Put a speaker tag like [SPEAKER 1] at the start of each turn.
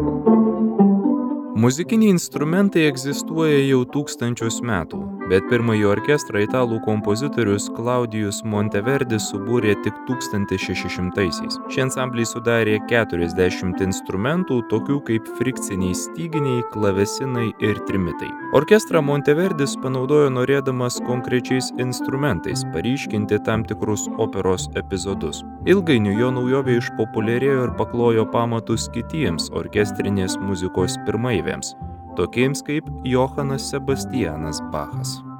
[SPEAKER 1] Muzikiniai instrumentai egzistuoja jau tūkstančius metų, bet pirmąjį orkestrą italų kompozitorius Claudius Monteverdis subūrė tik 1600-aisiais. Šie ansambliai sudarė 40 instrumentų, tokių kaip frikciniai styginiai, klavesinai ir trimitai. Orkestrą Monteverdis panaudojo norėdamas konkrečiais instrumentais paryškinti tam tikrus operos epizodus. Ilgainiui jo naujovė išpopuliarėjo ir paklojo pamatus kitiems orkestrinės muzikos pirmaiviams, tokiems kaip Johanas Sebastianas Bachas.